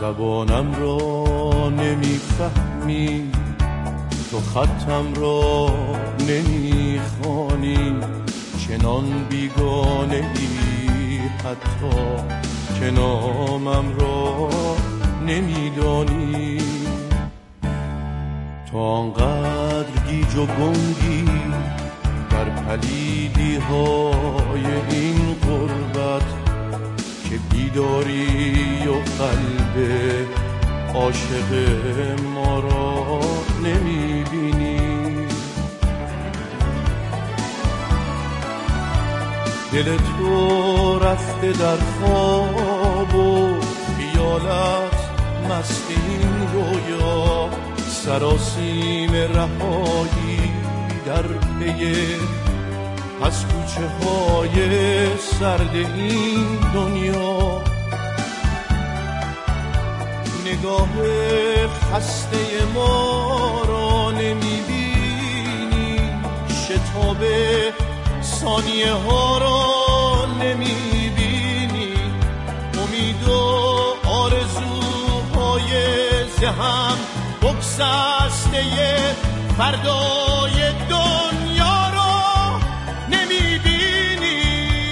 زبانم را نمیفهمی، تو خطم را نمیخوانی، چنان بیگانه ای حتی که نامم را نمیدانی. تو آنقدر گیج و گنگی در پلیدی های این غربت که بیداری و قلب عاشق ما را نمیبینی. دل تو رفته در خواب و خیالت مست این رویا، سراسیم رهایی در پی از کوچه های سرد این دنیا. نگاه خسته ما را نمیبینی، شتاب ثانیه ها را نمیبینی، امید و آرزوهای ذهن بگسسته فردای دنیا را نمیبینی.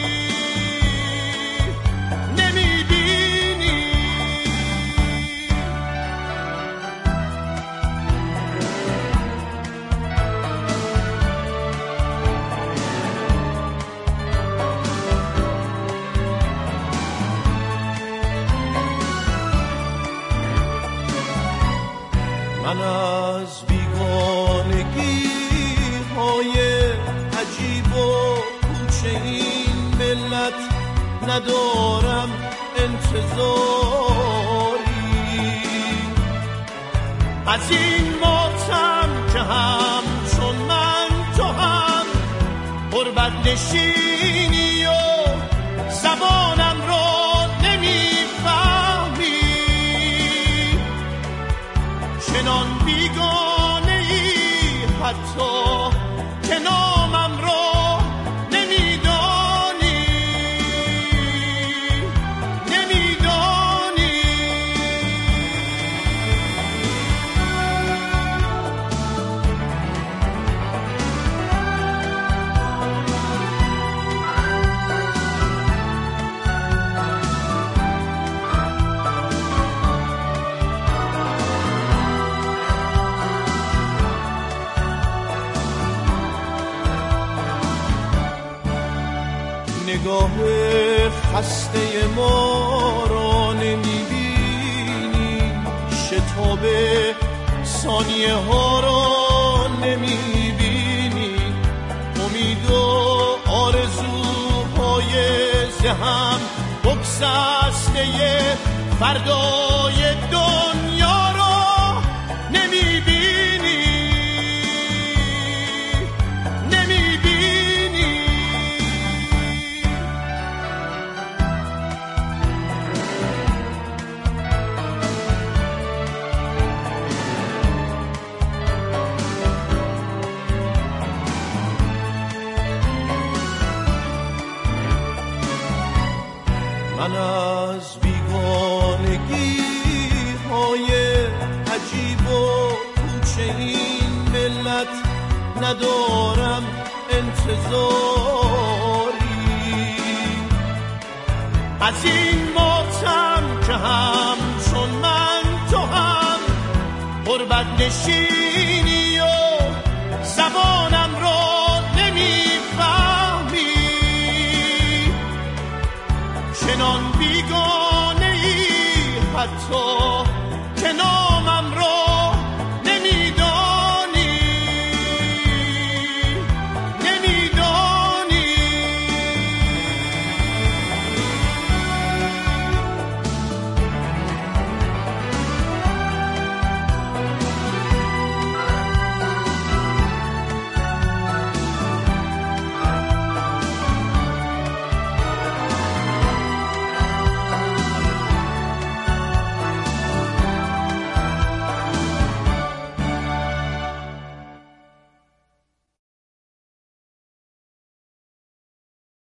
من از بیگانگی های عجیب و کوچه این ملت ندارم انتظاری، از این ماتم که هم چون من تو هم غربت نشینی و زبانم را نمیفهمی، چنان بیگانه ای حتی که نامم را نمیدانی. نگاه خسته ما را نمیبینی، شتاب ثانیه ها را نمیبینی، امید و آرزوهای ذهن بگسسته فردای دنیا را نمیبینی. من از بیگانگی های عجیب و کوچه این ملت ندارم انتظاری، از این ماتم که هم چون من تو هم غربت نشین